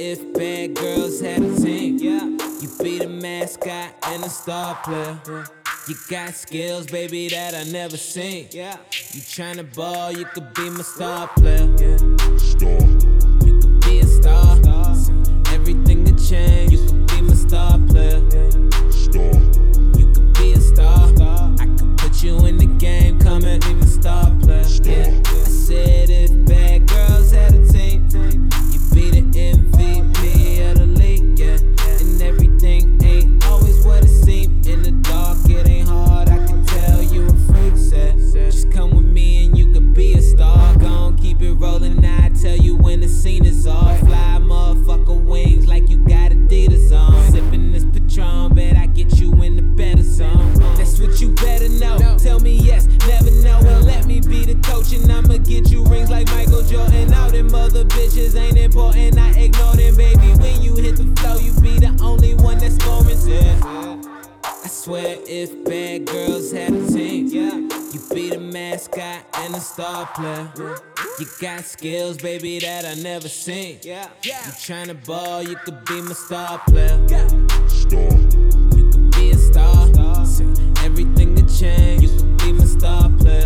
if bad girls had a team. Yeah, you be the mascot and a star player. You got skills, baby, that I never seen. Yeah, you tryna ball, you could be my star player. You could be a star. Everything could change. You could be my star player. You could be a star. I could put you in the game, come and be my star player. Yeah, I said if bad girls had a team, you be the MVP of the league. Yeah, and everything ain't always what it seems. In the dark, it ain't hard. I can tell you a freak. Said, just come with me and you could be a star. Gon' keep it rolling. I tell you when the scene is off. Fly motherfucker wings like you got Adidas on. Sipping this Patron, bet I get you in the better zone. That's what you better know. Tell me yes, never know. Well, let me be the coach and I'ma get you rings like Michael Jordan. All them other bitches ain't important. I ignore them, baby. When you hit the flow, you be the only one that's scoring. I swear if bad girls had a team, you be the mascot and a star player. You got skills, baby, that I never seen. You tryna ball, you could be my star player. You could be a star. Everything could change. You could be my star player.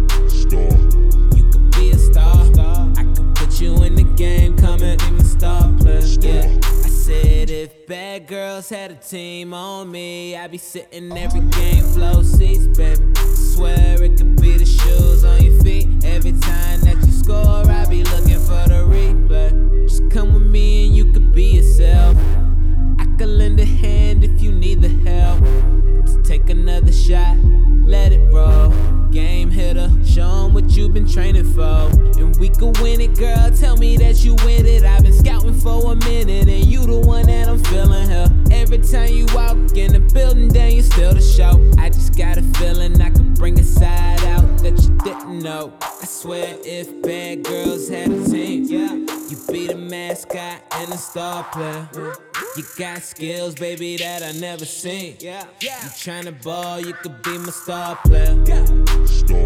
You could be a star. I could put you in the game, come and be my star player. Yeah, I said if bad girls had a team on me, I'd be sitting every game, flow seats, baby. Swear it could be the shoes on your feet. Every time that you score, I be looking for the replay. Just come with me and you could be yourself. I could lend a hand if you need the help. Just take another shot, let it roll. Game hitter, show 'em what you've been training for. And we could win it, girl, tell me that you win it. I've been scouting for a minute and you the one that I'm feeling here. Every time you walk in the building, then you steal the show. I just got a feeling I could bring a side out that you didn't know. I swear if bad girls had a team, you be the mascot and a star player. You got skills, baby, that I never seen. You tryna ball, you could be my star player.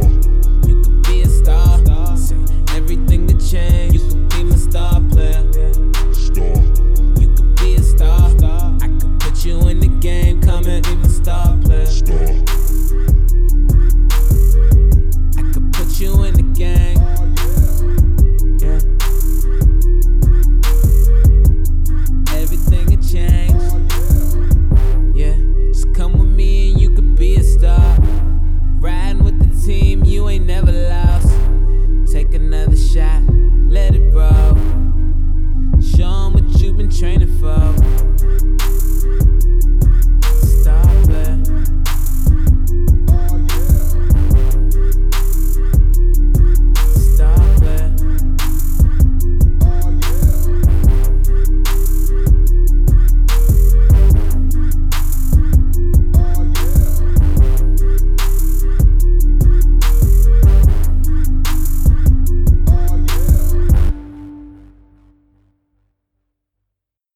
You could be a star. Everything could change. You could be my star player.